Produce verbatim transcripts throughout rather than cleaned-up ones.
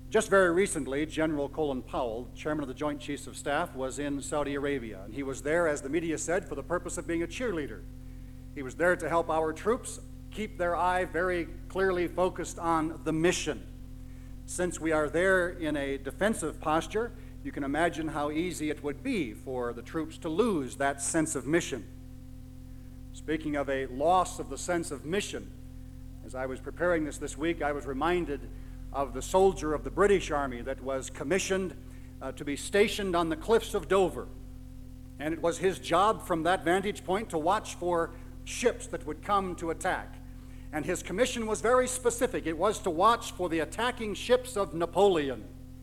Just very recently, General Colin Powell, chairman of the Joint Chiefs of Staff, was in Saudi Arabia, and he was there, as the media said, for the purpose of being a cheerleader. He was there to help our troops keep their eye very clearly focused on the mission. Since we are there in a defensive posture, you can imagine how easy it would be for the troops to lose that sense of mission. Speaking of a loss of the sense of mission, as I was preparing this this week, I was reminded of the soldier of the British Army that was commissioned uh, to be stationed on the cliffs of Dover. And it was his job from that vantage point to watch for ships that would come to attack. And his commission was very specific. It was to watch for the attacking ships of Napoleon.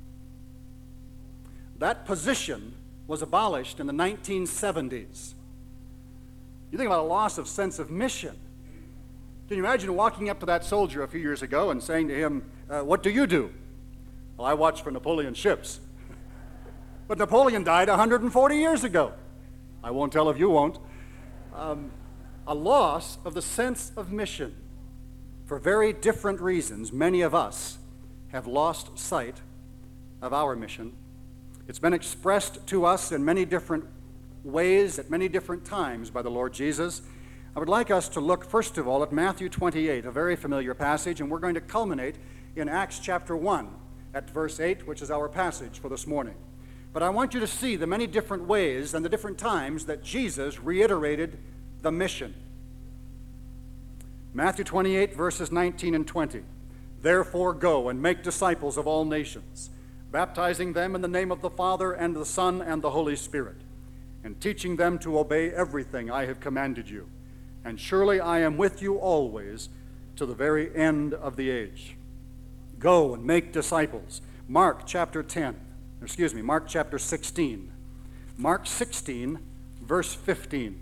That position was abolished in the nineteen seventies. You think about a loss of sense of mission. Can you imagine walking up to that soldier a few years ago and saying to him, uh, what do you do? Well, I watch for Napoleon's ships. But Napoleon died one hundred forty years ago. I won't tell if you won't. Um, a loss of the sense of mission. For very different reasons, many of us have lost sight of our mission. It's been expressed to us in many different ways at many different times by the Lord Jesus. I would like us to look, first of all, at Matthew twenty-eight, a very familiar passage, and we're going to culminate in Acts chapter one at verse eight, which is our passage for this morning. But I want you to see the many different ways and the different times that Jesus reiterated the mission. Matthew twenty-eight, verses nineteen and twenty. Therefore go and make disciples of all nations, baptizing them in the name of the Father and the Son and the Holy Spirit, and teaching them to obey everything I have commanded you. And surely I am with you always to the very end of the age. Go and make disciples. Mark chapter ten, excuse me, Mark chapter sixteen. Mark sixteen, verse fifteen.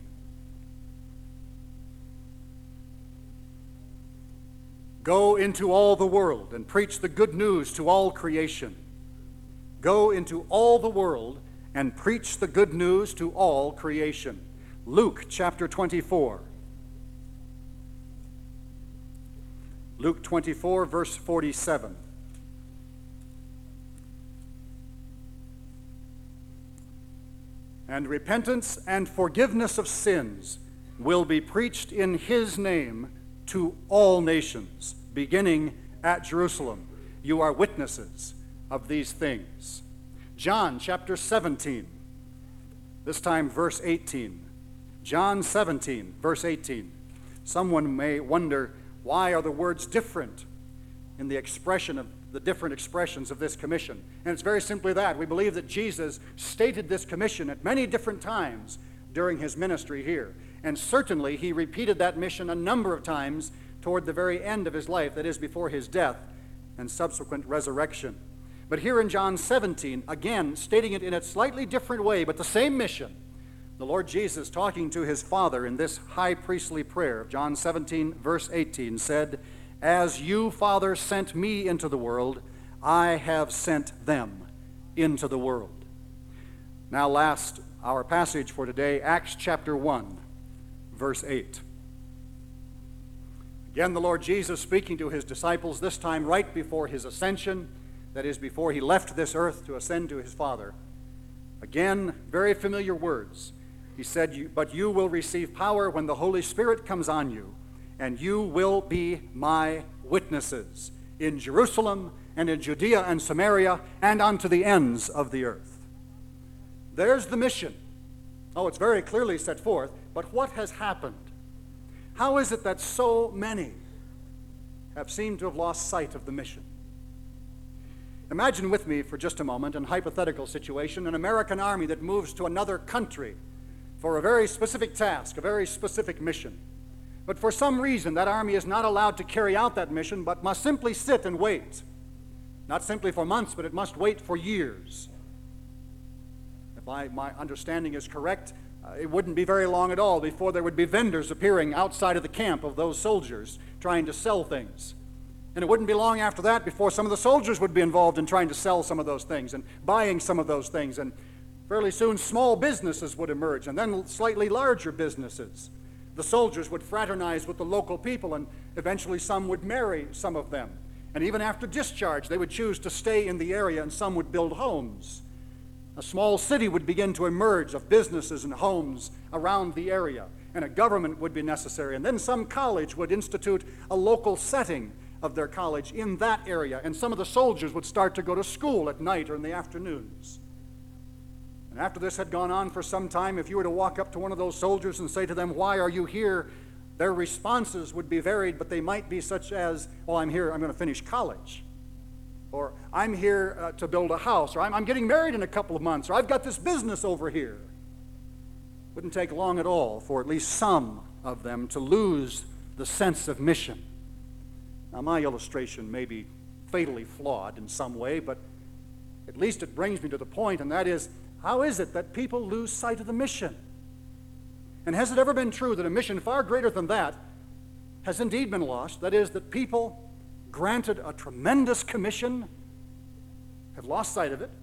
Go into all the world and preach the good news to all creation. Go into all the world and preach the good news to all creation. Luke chapter twenty-four. Luke twenty-four, verse forty-seven. And repentance and forgiveness of sins will be preached in his name to all nations, beginning at Jerusalem. You are witnesses of these things. John chapter seventeen, this time verse eighteen. John seventeen, verse eighteen. Someone may wonder, why are the words different in the expression of the different expressions of this commission? And it's very simply that. We believe that Jesus stated this commission at many different times during his ministry here. And certainly he repeated that mission a number of times toward the very end of his life, that is, before his death and subsequent resurrection. But here in John seventeen, again, stating it in a slightly different way, but the same mission, the Lord Jesus, talking to his Father in this high priestly prayer of John seventeen, verse eighteen, said, As you, Father, sent me into the world, I have sent them into the world. Now last, our passage for today, Acts chapter one, verse eight. Again, the Lord Jesus speaking to his disciples, this time right before his ascension, that is, before he left this earth to ascend to his Father. Again, very familiar words. He said, But you will receive power when the Holy Spirit comes on you, and you will be my witnesses in Jerusalem and in Judea and Samaria and unto the ends of the earth. There's the mission. Oh, it's very clearly set forth, but what has happened? How is it that so many have seemed to have lost sight of the mission? Imagine with me for just a moment, in a hypothetical situation, an American army that moves to another country for a very specific task, a very specific mission. But for some reason, that army is not allowed to carry out that mission, but must simply sit and wait. Not simply for months, but it must wait for years. If I, my understanding is correct, uh, it wouldn't be very long at all before there would be vendors appearing outside of the camp of those soldiers trying to sell things. And it wouldn't be long after that before some of the soldiers would be involved in trying to sell some of those things and buying some of those things. And fairly soon, small businesses would emerge, and then slightly larger businesses. The soldiers would fraternize with the local people, and eventually some would marry some of them. And even after discharge, they would choose to stay in the area, and some would build homes. A small city would begin to emerge of businesses and homes around the area, and a government would be necessary. And then some college would institute a local setting of their college in that area, and some of the soldiers would start to go to school at night or in the afternoons. And after this had gone on for some time, if you were to walk up to one of those soldiers and say to them, "Why are you here?" their responses would be varied, but they might be such as, "Well, I'm here, I'm going to finish college." Or, "I'm here uh, to build a house," or I'm, I'm getting married in a couple of months," or "I've got this business over here." Wouldn't take long at all for at least some of them to lose the sense of mission. Now, my illustration may be fatally flawed in some way, but at least it brings me to the point, and that is, how is it that people lose sight of the mission? And has it ever been true that a mission far greater than that has indeed been lost? That is, that people granted a tremendous commission have lost sight of it?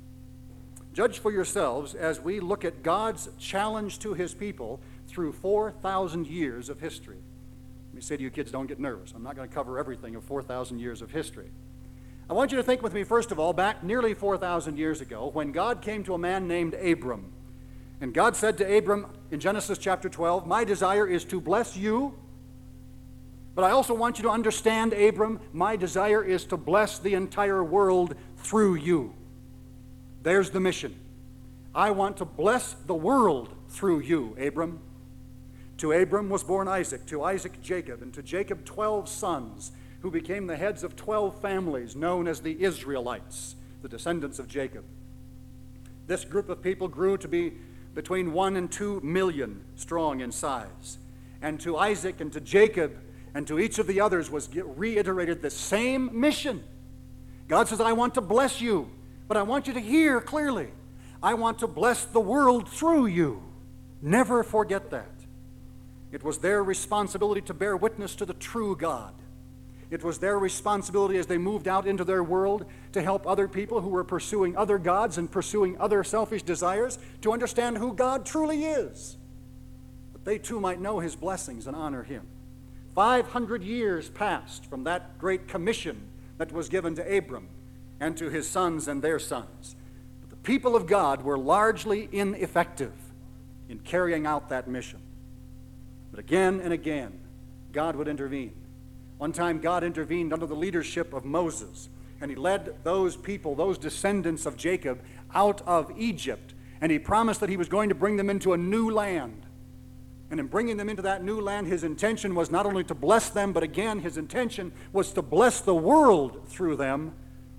Judge for yourselves as we look at God's challenge to his people through four thousand years of history. Let me say to you kids, don't get nervous. I'm not going to cover everything of four thousand years of history. I want you to think with me, first of all, back nearly four thousand years ago when God came to a man named Abram. And God said to Abram in Genesis chapter twelve, "My desire is to bless you, but I also want you to understand, Abram, my desire is to bless the entire world through you." There's the mission. I want to bless the world through you, Abram. To Abram was born Isaac, to Isaac Jacob, and to Jacob twelve sons, who became the heads of twelve families known as the Israelites, the descendants of Jacob. This group of people grew to be between one and two million strong in size. And to Isaac and to Jacob and to each of the others was reiterated the same mission. God says, "I want to bless you, but I want you to hear clearly. I want to bless the world through you." Never forget that. It was their responsibility to bear witness to the true God. It was their responsibility as they moved out into their world to help other people who were pursuing other gods and pursuing other selfish desires to understand who God truly is, that they too might know his blessings and honor him. Five hundred years passed from that great commission that was given to Abram and to his sons and their sons. But the people of God were largely ineffective in carrying out that mission. But again and again, God would intervene. One time God intervened under the leadership of Moses, and he led those people, those descendants of Jacob, out of Egypt, and he promised that he was going to bring them into a new land. And in bringing them into that new land, his intention was not only to bless them, but again, his intention was to bless the world through them.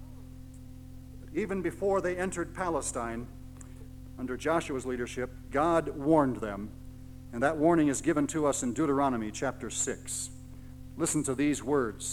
But even before they entered Palestine, under Joshua's leadership, God warned them, and that warning is given to us in Deuteronomy chapter six. Listen to these words.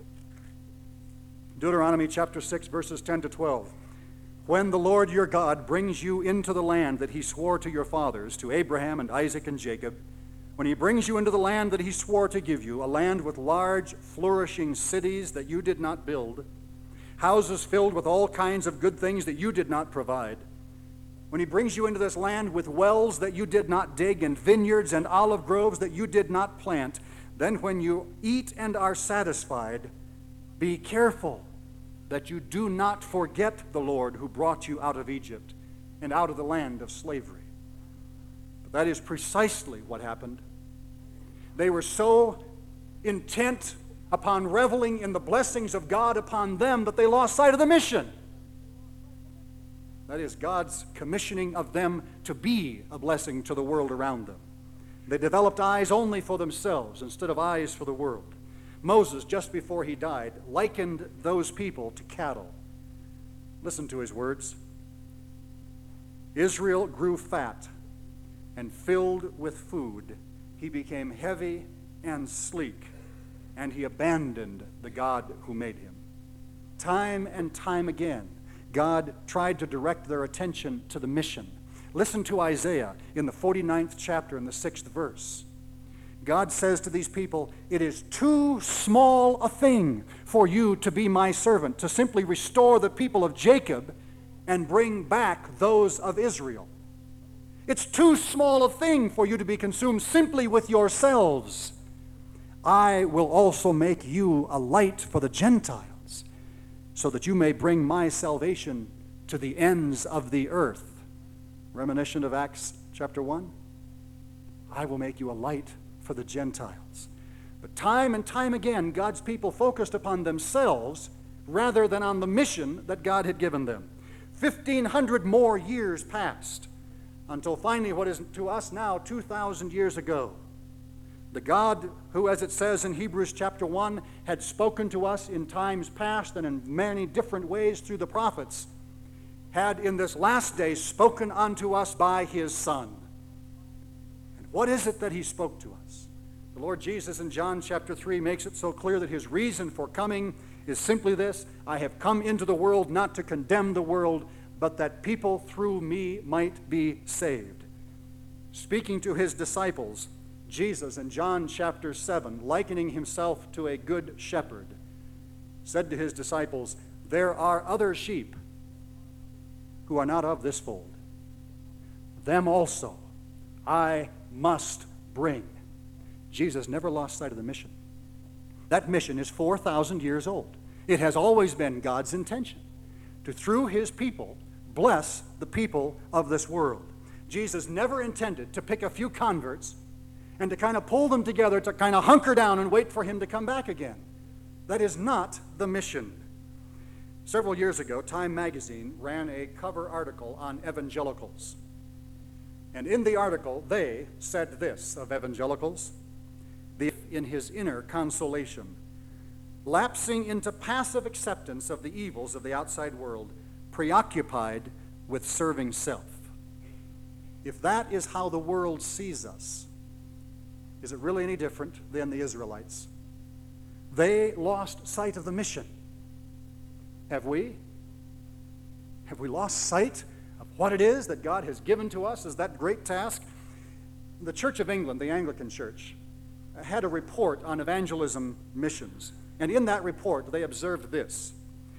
Deuteronomy chapter six, verses ten to twelve. "When the Lord your God brings you into the land that he swore to your fathers, to Abraham and Isaac and Jacob, when he brings you into the land that he swore to give you, a land with large, flourishing cities that you did not build, houses filled with all kinds of good things that you did not provide, when he brings you into this land with wells that you did not dig, and vineyards and olive groves that you did not plant, then when you eat and are satisfied, be careful that you do not forget the Lord who brought you out of Egypt and out of the land of slavery." But that is precisely what happened. They were so intent upon reveling in the blessings of God upon them that they lost sight of the mission. That is God's commissioning of them to be a blessing to the world around them. They developed eyes only for themselves instead of eyes for the world. Moses, just before he died, likened those people to cattle. Listen to his words. "Israel grew fat and filled with food. He became heavy and sleek, and he abandoned the God who made him." Time and time again, God tried to direct their attention to the mission. Listen to Isaiah in the forty-ninth chapter in the sixth verse. God says to these people, "It is too small a thing for you to be my servant, to simply restore the people of Jacob and bring back those of Israel. It's too small a thing for you to be consumed simply with yourselves. I will also make you a light for the Gentiles, so that you may bring my salvation to the ends of the earth. Reminiscent of Acts chapter one. I will make you a light for the Gentiles. But time and time again, God's people focused upon themselves rather than on the mission that God had given them. Fifteen hundred more years passed until finally what is to us now two thousand years ago. The God who, as it says in Hebrews chapter one, had spoken to us in times past and in many different ways through the prophets, had in this last day spoken unto us by his Son. And what is it that he spoke to us? The Lord Jesus in John chapter three makes it so clear that his reason for coming is simply this: I have come into the world not to condemn the world, but that people through me might be saved. Speaking to his disciples, Jesus in John chapter seven, likening himself to a good shepherd, said to his disciples, there are other sheep who are not of this fold. Them also I must bring. Jesus never lost sight of the mission. That mission is four thousand years old. It has always been God's intention to, through his people, bless the people of this world. Jesus never intended to pick a few converts and to kind of pull them together to kind of hunker down and wait for him to come back again. That is not the mission. Several years ago, Time magazine ran a cover article on evangelicals. And in the article, they said this of evangelicals: the in his inner consolation, lapsing into passive acceptance of the evils of the outside world, preoccupied with serving self. If that is how the world sees us, is it really any different than the Israelites? They lost sight of the mission. Have we? Have we lost sight of what it is that God has given to us as that great task? The Church of England, the Anglican Church, had a report on evangelism missions. And in that report, they observed this.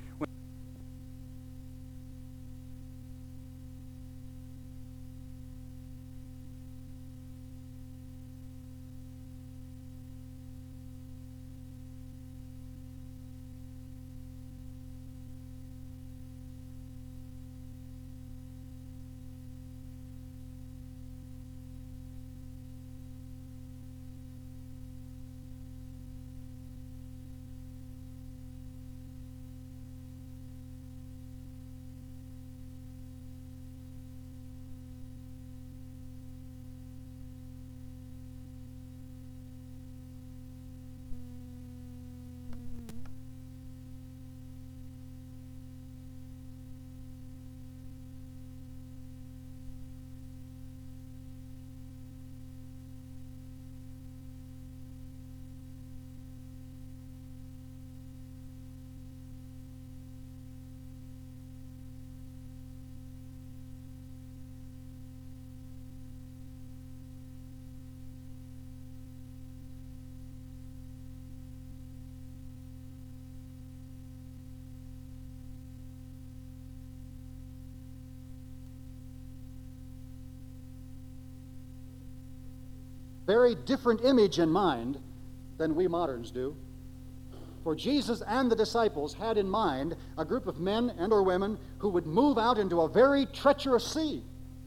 Very different image in mind than we moderns do. For Jesus and the disciples had in mind a group of men and or women who would move out into a very treacherous sea.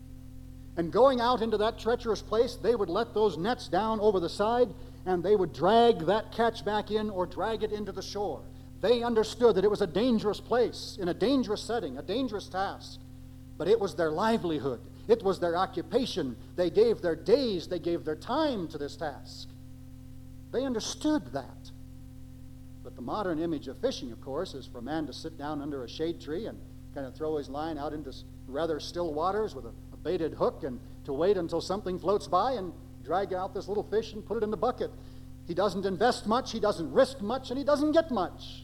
And going out into that treacherous place, they would let those nets down over the side, and they would drag that catch back in or drag it into the shore. They understood that it was a dangerous place, in a dangerous setting, a dangerous task. But it was their livelihood. It was their occupation. They gave their days, they gave their time to this task. They understood that. But the modern image of fishing, of course, is for a man to sit down under a shade tree and kind of throw his line out into rather still waters with a, a baited hook, and to wait until something floats by and drag out this little fish and put it in the bucket. He doesn't invest much, he doesn't risk much, and he doesn't get much.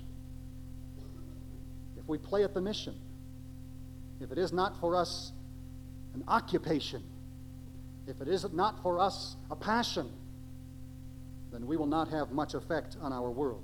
If we play at the mission, if it is not for us an occupation, if it is not for us a passion, then we will not have much effect on our world.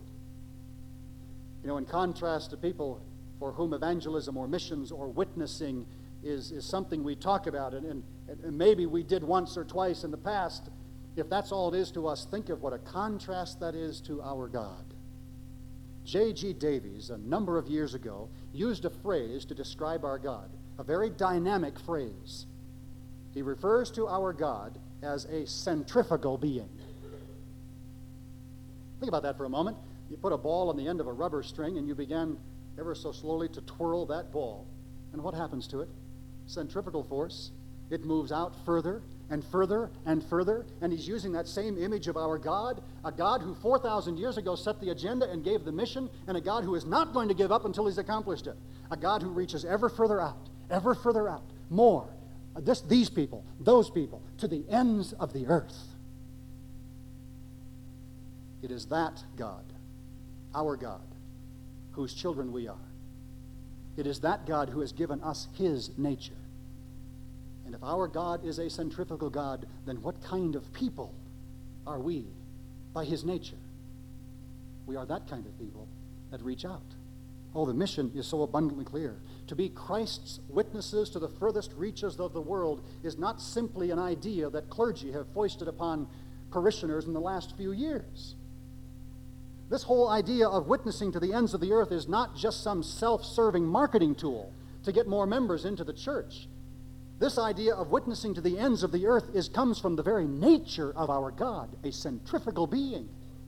You know, in contrast to people for whom evangelism or missions or witnessing is, is something we talk about, and, and, and maybe we did once or twice in the past, If that's all it is to us, think of what a contrast that is to our God. J G Davies, a number of years ago, used a phrase to describe our God, a very dynamic phrase. He refers to our God as a centrifugal being. Think about that for a moment. You put a ball on the end of a rubber string and you begin ever so slowly to twirl that ball. And what happens to it? Centrifugal force. It moves out further and further and further. And he's using that same image of our God, a God who four thousand years ago set the agenda and gave the mission, and a God who is not going to give up until he's accomplished it. A God who reaches ever further out, ever further out, more. Uh, this, these people, those people, to the ends of the earth. It is that God, our God, whose children we are. It is that God who has given us his nature. And if our God is a centrifugal God, then what kind of people are we by his nature? We are that kind of people that reach out. Oh, the mission is so abundantly clear. To be Christ's witnesses to the furthest reaches of the world is not simply an idea that clergy have foisted upon parishioners in the last few years. This whole idea of witnessing to the ends of the earth is not just some self-serving marketing tool to get more members into the church. This idea of witnessing to the ends of the earth is, comes from the very nature of our God, a centrifugal being.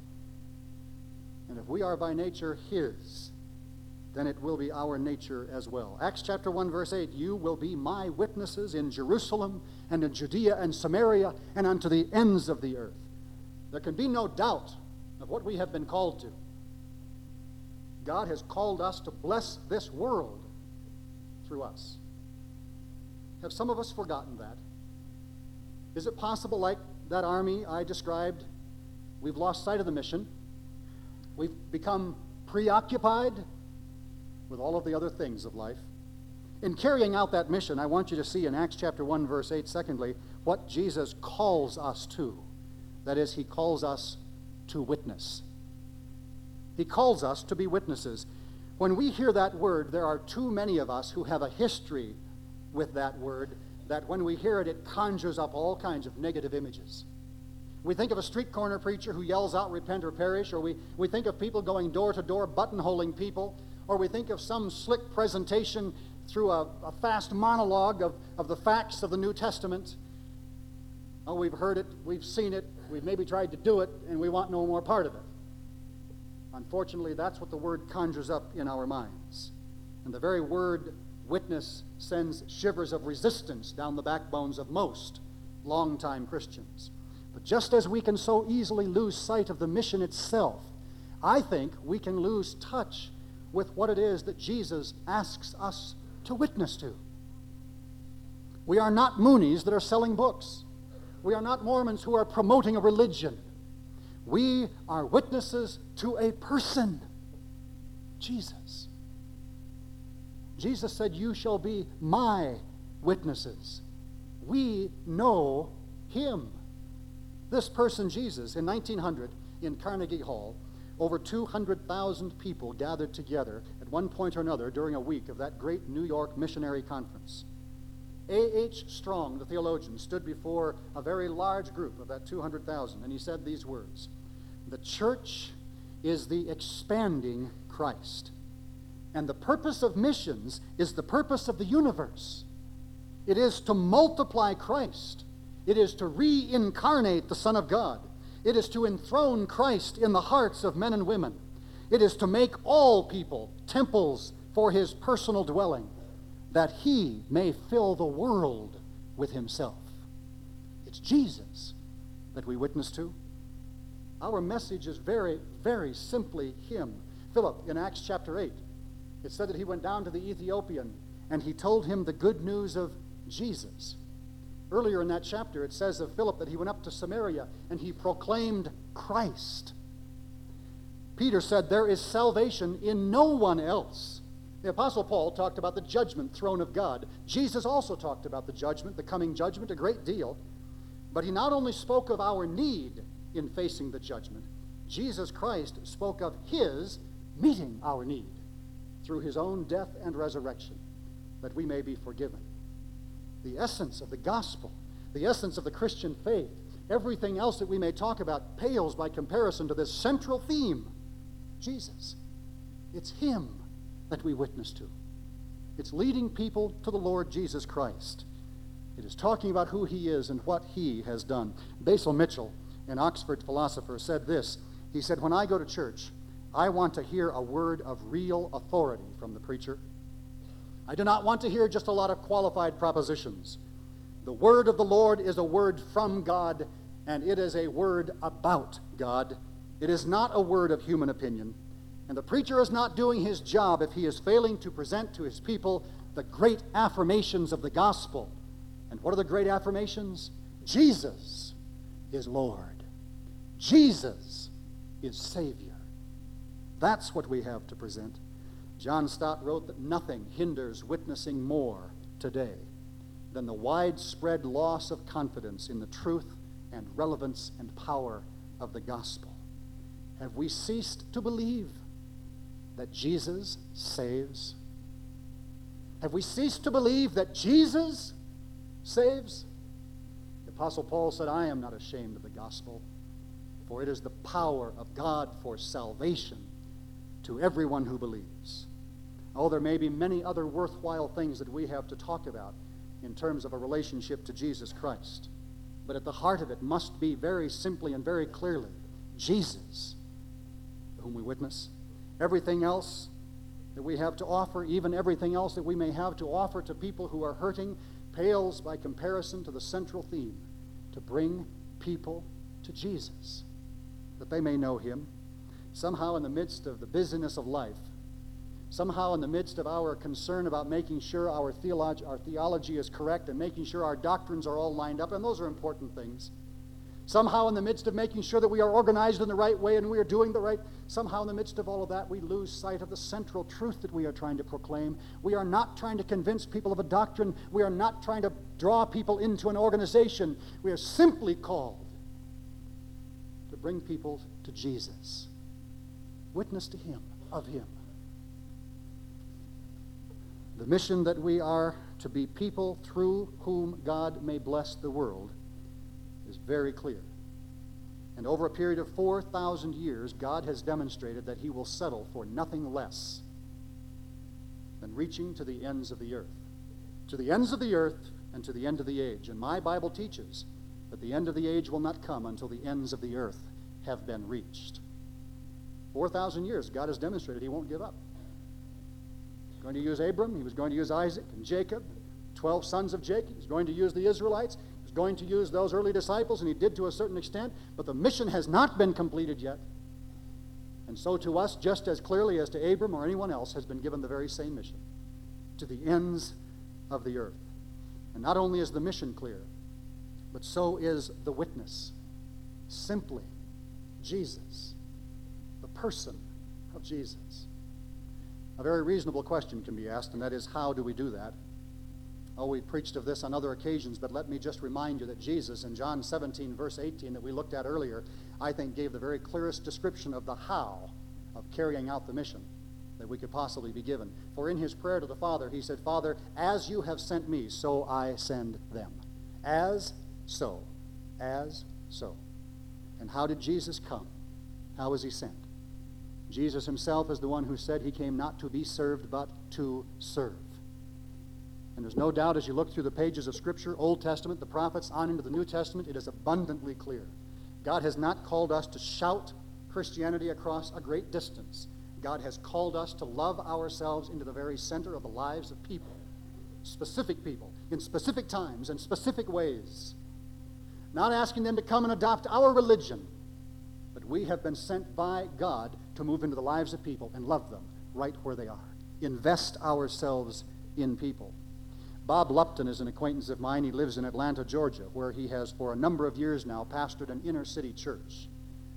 And if we are by nature his, then it will be our nature as well. Acts chapter one, verse eight, you will be my witnesses in Jerusalem and in Judea and Samaria and unto the ends of the earth. There can be no doubt of what we have been called to. God has called us to bless this world through us. Have some of us forgotten that? Is it possible, like that army I described, we've lost sight of the mission? We've become preoccupied with all of the other things of life. In carrying out that mission, I want you to see in Acts chapter one, verse eight, secondly, what Jesus calls us to. That is, he calls us to witness. He calls us to be witnesses. When we hear that word, there are too many of us who have a history with that word that when we hear it, it conjures up all kinds of negative images. We think of a street corner preacher who yells out, repent or perish, or we, we think of people going door to door buttonholing people, or we think of some slick presentation through a, a fast monologue of, of the facts of the New Testament. Oh, we've heard it, we've seen it, we've maybe tried to do it, and we want no more part of it. Unfortunately, that's what the word conjures up in our minds. And the very word witness sends shivers of resistance down the backbones of most longtime Christians. But just as we can so easily lose sight of the mission itself, I think we can lose touch with what it is that Jesus asks us to witness to. We are not Moonies that are selling books. We are not Mormons who are promoting a religion. We are witnesses to a person, Jesus. Jesus said, you shall be my witnesses. We know him. This person, Jesus, in nineteen hundred, in Carnegie Hall, over two hundred thousand people gathered together at one point or another during a week of that great New York missionary conference. A H Strong, the theologian, stood before a very large group of that two hundred thousand, and he said these words, the church is the expanding Christ. And the purpose of missions is the purpose of the universe. It is to multiply Christ. It is to reincarnate the Son of God. It is to enthrone Christ in the hearts of men and women. It is to make all people temples for his personal dwelling, that he may fill the world with himself. It's Jesus that we witness to. Our message is very, very simply him. Philip, in Acts chapter eight, it said that he went down to the Ethiopian and he told him the good news of Jesus. Earlier in that chapter, it says of Philip that he went up to Samaria and he proclaimed Christ. Peter said, there is salvation in no one else. The Apostle Paul talked about the judgment throne of God. Jesus also talked about the judgment, the coming judgment, a great deal. But he not only spoke of our need in facing the judgment, Jesus Christ spoke of his meeting our need through his own death and resurrection, that we may be forgiven. The essence of the gospel, the essence of the Christian faith, everything else that we may talk about pales by comparison to this central theme, Jesus. It's Him that we witness to. It's leading people to the Lord Jesus Christ. It is talking about who He is and what He has done. Basil Mitchell, an Oxford philosopher, said this. He said, when I go to church, I want to hear a word of real authority from the preacher. I do not want to hear just a lot of qualified propositions. The word of the Lord is a word from God, and it is a word about God. It is not a word of human opinion. And the preacher is not doing his job if he is failing to present to his people the great affirmations of the gospel. And what are the great affirmations? Jesus is Lord. Jesus is Savior. That's what we have to present. John Stott wrote that nothing hinders witnessing more today than the widespread loss of confidence in the truth and relevance and power of the gospel. Have we ceased to believe that Jesus saves? Have we ceased to believe that Jesus saves? The Apostle Paul said, I am not ashamed of the gospel, for it is the power of God for salvation to everyone who believes. Oh, there may be many other worthwhile things that we have to talk about in terms of a relationship to Jesus Christ. But at the heart of it must be very simply and very clearly Jesus, whom we witness. Everything else that we have to offer, even everything else that we may have to offer to people who are hurting, pales by comparison to the central theme, to bring people to Jesus, that they may know Him. Somehow in the midst of the busyness of life, somehow in the midst of our concern about making sure our theology, our theology is correct and making sure our doctrines are all lined up, and those are important things. Somehow in the midst of making sure that we are organized in the right way and we are doing the right, somehow in the midst of all of that, we lose sight of the central truth that we are trying to proclaim. We are not trying to convince people of a doctrine. We are not trying to draw people into an organization. We are simply called to bring people to Jesus. Witness to Him, of Him. The mission that we are to be people through whom God may bless the world is very clear. And over a period of four thousand years, God has demonstrated that He will settle for nothing less than reaching to the ends of the earth. To the ends of the earth and to the end of the age. And my Bible teaches that the end of the age will not come until the ends of the earth have been reached. four thousand years, God has demonstrated He won't give up. He's going to use Abram, He was going to use Isaac and Jacob, twelve sons of Jacob. He's going to use the Israelites. He's going to use those early disciples, and He did to a certain extent, but the mission has not been completed yet. And so to us, just as clearly as to Abram or anyone else, has been given the very same mission, to the ends of the earth. And not only is the mission clear, but so is the witness. Simply, Jesus, the person of Jesus. A very reasonable question can be asked, and that is, how do we do that? Oh, we've preached of this on other occasions, but let me just remind you that Jesus in John seventeen, verse eighteen, that we looked at earlier, I think gave the very clearest description of the how of carrying out the mission that we could possibly be given. For in His prayer to the Father, He said, Father, as you have sent me, so I send them. As, so. As, so. And how did Jesus come? How was He sent? Jesus Himself is the one who said He came not to be served, but to serve. And there's no doubt as you look through the pages of Scripture, Old Testament, the prophets, on into the New Testament, it is abundantly clear. God has not called us to shout Christianity across a great distance. God has called us to love ourselves into the very center of the lives of people, specific people, in specific times and specific ways. Not asking them to come and adopt our religion, but we have been sent by God to move into the lives of people and love them right where they are. Invest ourselves in people. Bob Lupton is an acquaintance of mine. He lives in Atlanta, Georgia, where he has for a number of years now pastored an inner city church.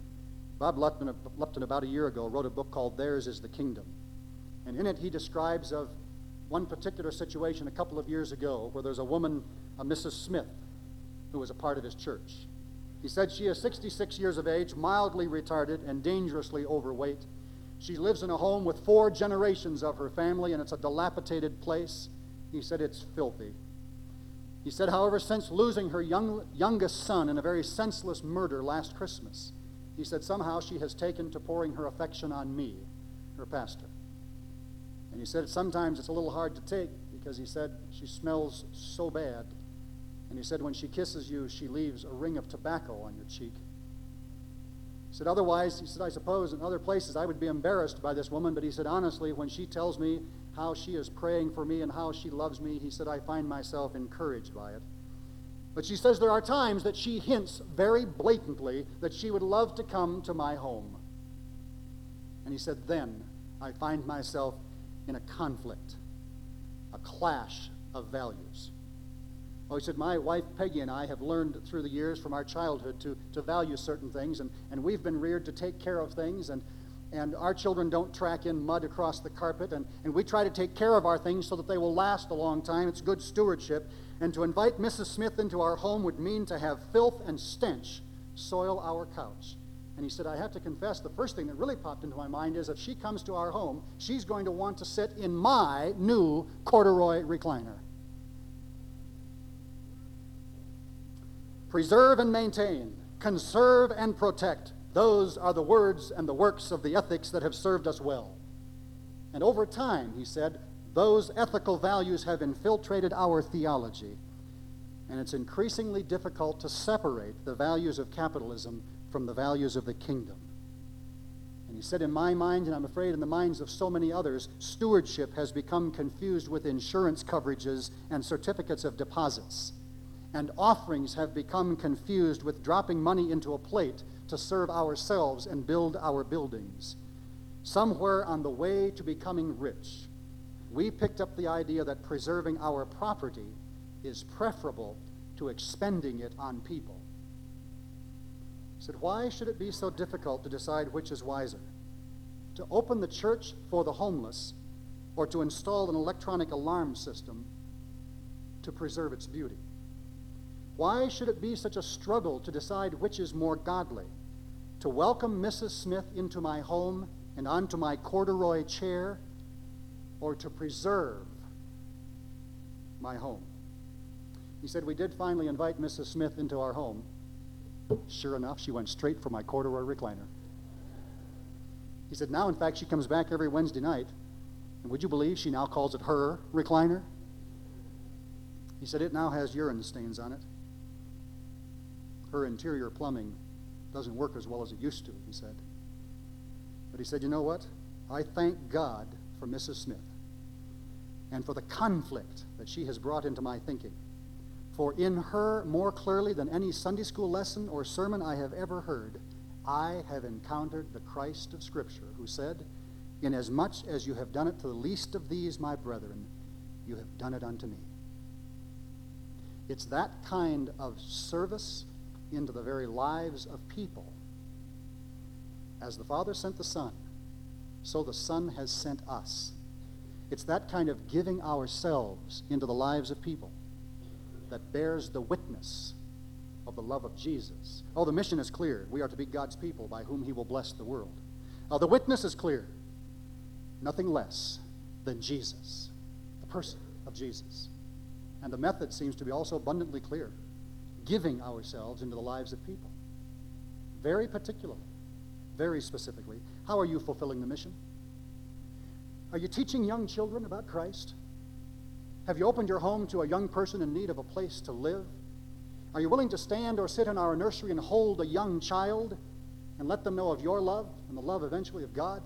Bob Lupton, Lupton about a year ago, wrote a book called Theirs is the Kingdom. And in it he describes of one particular situation a couple of years ago where there's a woman, a Missus Smith, who was a part of his church. He said she is sixty-six years of age, mildly retarded, and dangerously overweight. She lives in a home with four generations of her family, and it's a dilapidated place. He said it's filthy. He said, however, since losing her young, youngest son in a very senseless murder last Christmas, he said, somehow she has taken to pouring her affection on me, her pastor. And he said, sometimes it's a little hard to take because he said, she smells so bad. And he said, when she kisses you, she leaves a ring of tobacco on your cheek. He said, otherwise, he said, I suppose in other places I would be embarrassed by this woman, but he said, honestly, when she tells me how she is praying for me and how she loves me, he said, I find myself encouraged by it. But she says there are times that she hints very blatantly that she would love to come to my home. And he said, then I find myself in a conflict, a clash of values. Oh, he said, my wife Peggy and I have learned through the years from our childhood to, to value certain things, and, and we've been reared to take care of things, and, and our children don't track in mud across the carpet, and, and we try to take care of our things so that they will last a long time. It's good stewardship. And to invite Missus Smith into our home would mean to have filth and stench soil our couch. And he said, I have to confess, the first thing that really popped into my mind is if she comes to our home, she's going to want to sit in my new corduroy recliner. Preserve and maintain, conserve and protect. Those are the words and the works of the ethics that have served us well. And over time, he said, those ethical values have infiltrated our theology, and it's increasingly difficult to separate the values of capitalism from the values of the kingdom. And he said, in my mind, and I'm afraid in the minds of so many others, stewardship has become confused with insurance coverages and certificates of deposits. And offerings have become confused with dropping money into a plate to serve ourselves and build our buildings. Somewhere on the way to becoming rich, we picked up the idea that preserving our property is preferable to expending it on people. He said, why should it be so difficult to decide which is wiser? To open the church for the homeless or to install an electronic alarm system to preserve its beauty? Why should it be such a struggle to decide which is more godly? To welcome Missus Smith into my home and onto my corduroy chair, or to preserve my home? He said, we did finally invite Missus Smith into our home. Sure enough, she went straight for my corduroy recliner. He said, now, in fact, she comes back every Wednesday night, and would you believe she now calls it her recliner? He said, it now has urine stains on it. Her interior plumbing doesn't work as well as it used to, he said. But he said, you know what? I thank God for Missus Smith and for the conflict that she has brought into my thinking. For in her, more clearly than any Sunday school lesson or sermon I have ever heard, I have encountered the Christ of Scripture, who said, inasmuch as you have done it to the least of these, my brethren, you have done it unto me. It's that kind of service into the very lives of people. As the Father sent the Son, so the Son has sent us. It's that kind of giving ourselves into the lives of people that bears the witness of the love of Jesus. Oh, the mission is clear. We are to be God's people by whom he will bless the world. Uh, the witness is clear. Nothing less than Jesus, the person of Jesus. And the method seems to be also abundantly clear. Giving ourselves into the lives of people. Very particularly, very specifically. How are you fulfilling the mission? Are you teaching young children about Christ? Have you opened your home to a young person in need of a place to live? Are you willing to stand or sit in our nursery and hold a young child and let them know of your love and the love eventually of God?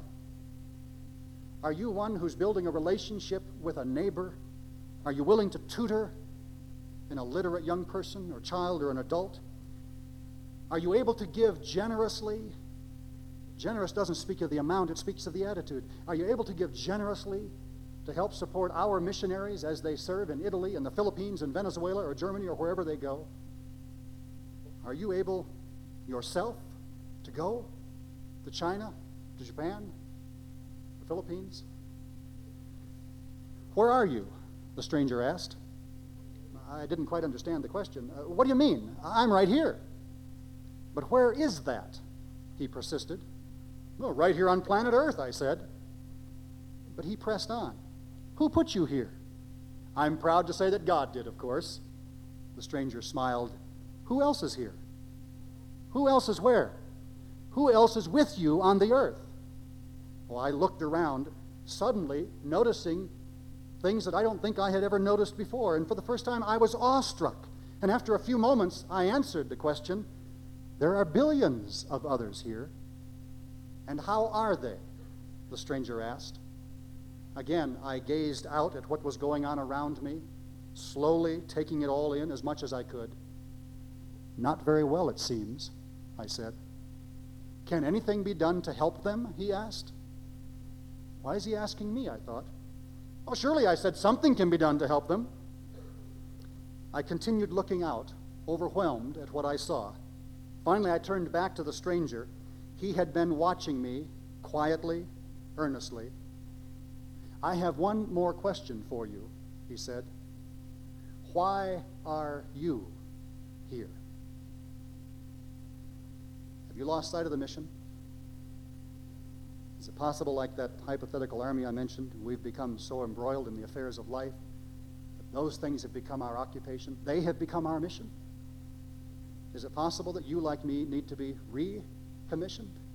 Are you one who's building a relationship with a neighbor? Are you willing to tutor an illiterate young person or child or an adult? Are you able to give generously? Generous doesn't speak of the amount, it speaks of the attitude. Are you able to give generously to help support our missionaries as they serve in Italy and the Philippines and Venezuela or Germany or wherever they go? Are you able yourself to go to China, to Japan, the Philippines? Where are you? The stranger asked. I didn't quite understand the question. Uh, what do you mean? I'm right here. But where is that? He persisted. Well, right here on planet Earth, I said. But he pressed on. Who put you here? I'm proud to say that God did, of course. The stranger smiled. Who else is here? Who else is where? Who else is with you on the earth? Well, I looked around, suddenly noticing things that I don't think I had ever noticed before. And for the first time, I was awestruck. And after a few moments, I answered the question, there are billions of others here. And how are they? The stranger asked. Again, I gazed out at what was going on around me, slowly taking it all in as much as I could. Not very well, it seems, I said. Can anything be done to help them? He asked. Why is he asking me? I thought. Oh, surely, I said, something can be done to help them. I continued looking out, overwhelmed at what I saw. Finally, I turned back to the stranger. He had been watching me quietly, earnestly. I have one more question for you, he said. Why are you here? Have you lost sight of the mission? Is it possible, like that hypothetical army I mentioned, we've become so embroiled in the affairs of life that those things have become our occupation? They have become our mission? Is it possible that you, like me, need to be recommissioned?